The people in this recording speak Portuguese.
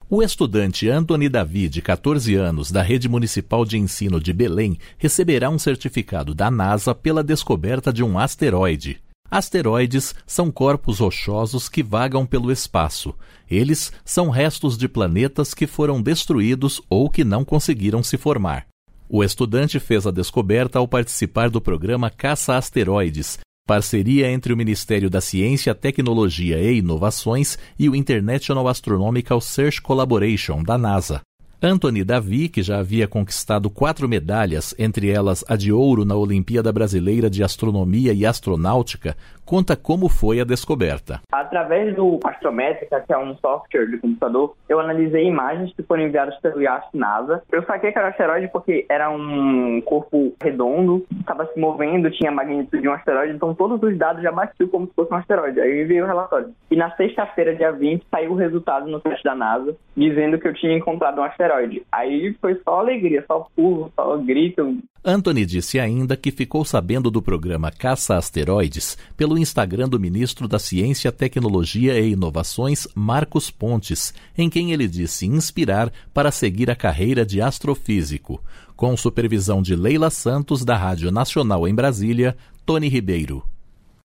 O estudante Antony Davi, de 14 anos, da Rede Municipal de Ensino de Belém, receberá um certificado da NASA pela descoberta de um asteroide. Asteroides são corpos rochosos que vagam pelo espaço. Eles são restos de planetas que foram destruídos ou que não conseguiram se formar. O estudante fez a descoberta ao participar do programa Caça Asteroides, parceria entre o Ministério da Ciência, Tecnologia e Inovações e o International Astronomical Search Collaboration, da NASA. Antony Davi, que já havia conquistado 4 medalhas, entre elas a de ouro na Olimpíada Brasileira de Astronomia e Astronáutica, conta como foi a descoberta. Através do Astrométrica, que é um software de computador, eu analisei imagens que foram enviadas pelo IAST NASA. Eu saquei que era um asteroide porque era um corpo redondo, estava se movendo, tinha a magnitude de um asteroide, então todos os dados já batiam como se fosse um asteroide. Aí eu enviei o relatório. E na sexta-feira, dia 20, saiu o resultado no teste da NASA, dizendo que eu tinha encontrado um asteroide. Aí foi só alegria, só pulo, só grito. Antony disse ainda que ficou sabendo do programa Caça Asteroides pelo Instagram do ministro da Ciência, Tecnologia e Inovações, Marcos Pontes, em quem ele disse inspirar para seguir a carreira de astrofísico. Com supervisão de Leila Santos, da Rádio Nacional em Brasília, Tony Ribeiro.